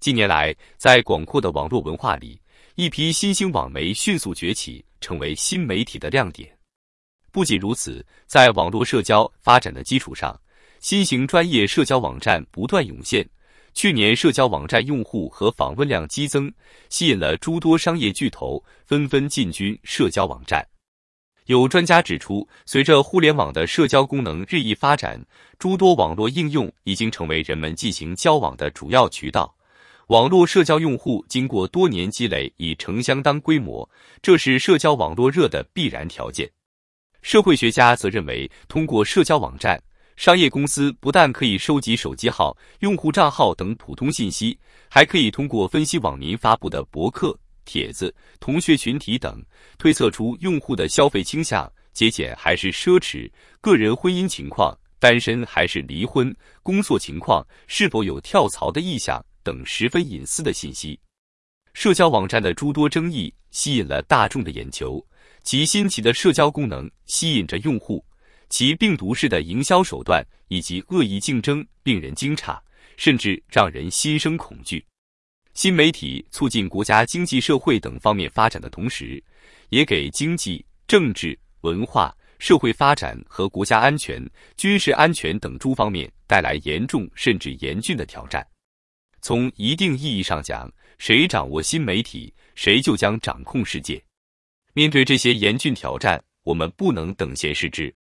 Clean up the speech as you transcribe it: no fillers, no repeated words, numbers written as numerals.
近年来，在广阔的网络文化里，一批新兴网媒迅速崛起，成为新媒体的亮点。不仅如此，在网络社交发展的基础上，新型专业社交网站不断涌现。去年，社交网站用户和访问量激增，吸引了诸多商业巨头纷纷进军社交网站。有专家指出，随着互联网的社交功能日益发展，诸多网络应用已经成为人们进行交往的主要渠道。网络社交用户经过多年积累已成相当规模，这是社交网络热的必然条件。社会学家则认为，通过社交网站，商业公司不但可以收集手机号、用户账号等普通信息，还可以通过分析网民发布的博客、帖子、同学群体等，推测出用户的消费倾向、节俭还是奢侈、个人婚姻情况、单身还是离婚、工作情况、是否有跳槽的意向等十分隐私的信息。社交网站的诸多争议吸引了大众的眼球，其新奇的社交功能吸引着用户，其病毒式的营销手段以及恶意竞争令人惊诧，甚至让人心生恐惧。新媒体促进国家经济社会等方面发展的同时，也给经济、政治、文化、社会发展和国家安全、军事安全等诸方面带来严重甚至严峻的挑战。从一定意义上讲，谁掌握新媒体，谁就将掌控世界。面对这些严峻挑战，我们不能等闲视之。